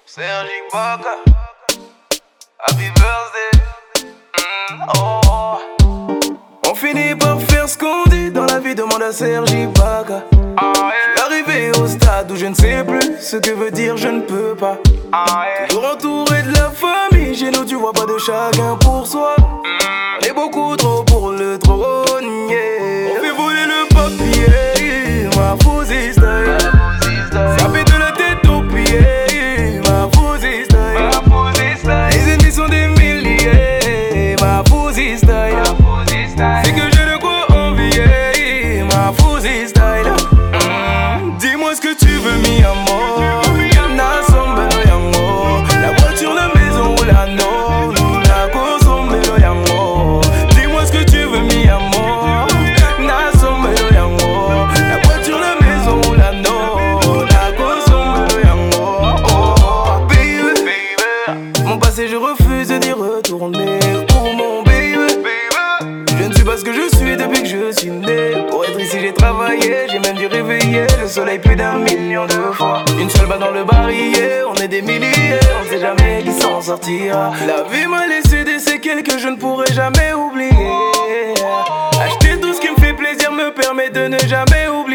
Sergi Baka, happy birthday. Oh, oh. On finit par faire ce qu'on dit dans la vie, demande à Sergi Baka. J'suis arrivé au stade où je ne sais plus ce que veut dire je ne peux pas. Toujours entouré de la famille, chez nous tu vois pas de chacun pour soi. On est beaucoup trop pour le trône, yeah. On fait voler le papier, ma fousie style. Ça fait de la tête aux pieds, ma fousie style. Les ennemis sont des milliers, ma fousie style. C'est que j'ai de quoi envier, ma fousie style. Dis-moi ce que tu veux, mi amor. Nasombelo yango. La voiture, la maison ou la no. Luna kosombelo yango. Dis-moi ce que tu veux, mi amor. Nasombelo yango. La voiture, la maison ou la no. Luna kosombelo yango. Oh, baby. Mon passé, je refuse d'y retourner. Pour mon baby. Je ne suis pas ce que je suis depuis que je suis né. Pour être ici j'ai travaillé, j'ai même dû réveiller le soleil plus d'un million de fois. Une seule balle dans le barillet, on est des milliers, on sait jamais qui s'en sortira. La vie m'a laissé des séquelles que je ne pourrai jamais oublier. Acheter tout ce qui me fait plaisir me permet de ne jamais oublier.